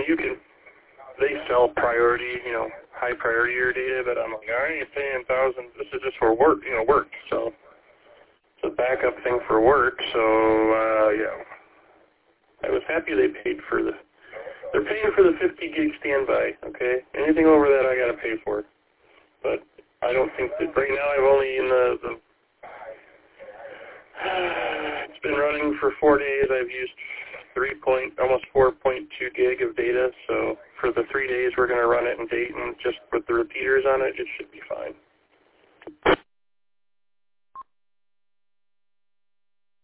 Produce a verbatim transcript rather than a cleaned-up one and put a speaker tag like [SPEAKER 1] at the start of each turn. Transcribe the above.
[SPEAKER 1] you can, they sell priority, you know, high priority your data, but I'm like, I ain't paying thousands. This is just for work, you know, work. So it's a backup thing for work. So, uh, yeah. I was happy they paid for the, they're paying for the fifty gig standby, okay? Anything over that I got to pay for. But I don't think that, right now I've only in the, the it's been running for four days. I've used three point, almost four point two gig of data. So for the three days we're going to run it in Dayton, just with the repeaters on it, it should be fine.